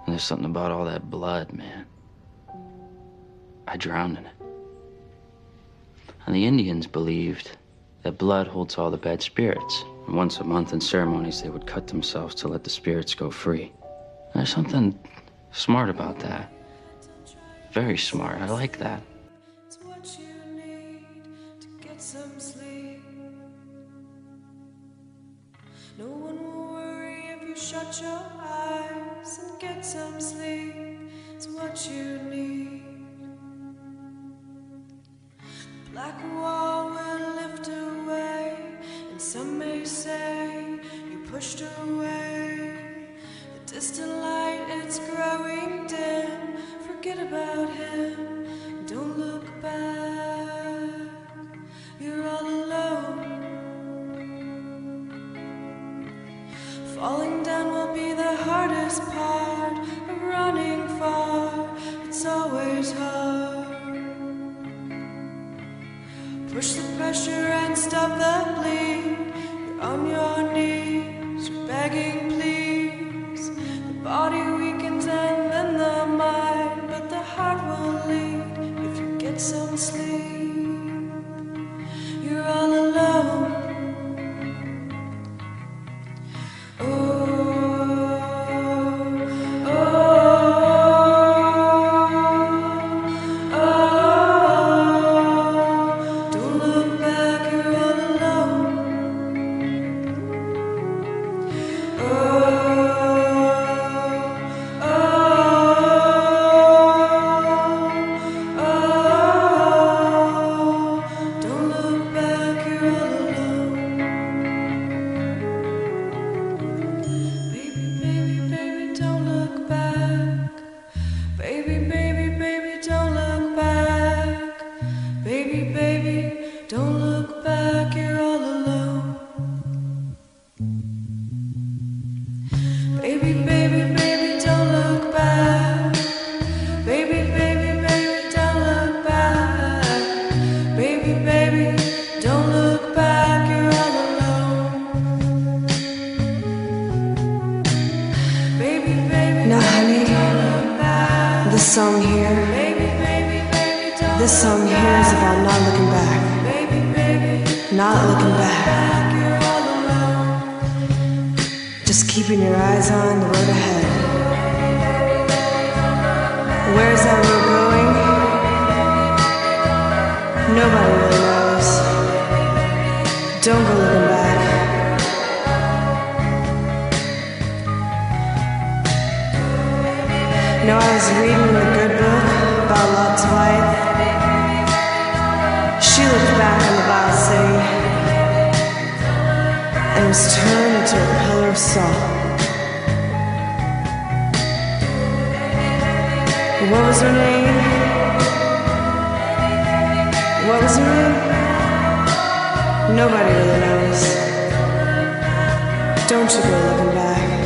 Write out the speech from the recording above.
There's something about all that blood, man. I drowned in it. And the Indians believed that blood holds all the bad spirits. And once a month in ceremonies, they would cut themselves to let the spirits go free. And there's something smart about that. Very smart. I like that. It's what you need to get some sleep. No one will worry if you shut your eyes and get some sleep. It's what you need. The black wall will lift away, and some may say you pushed away. The distant light, it's growing dim. Forget about him, don't look back. You're all alone. Falling down will be the hardest part of running far. It's always hard. Push the pressure and stop the bleed. You're on your knees, you're begging please. The body weakens and then the mind, but the heart will lead if you get some sleep. You're all alone. This song here is about not looking back. Not looking back. Just keeping your eyes on the road ahead. Where's that road going? Nobody really knows. Don't go looking back. No, I was reading in the good book about Lot's wife. She looked back on the vile city and was turned into a pillar of salt. What was her name? What was her name? Nobody really knows. Don't you go looking back.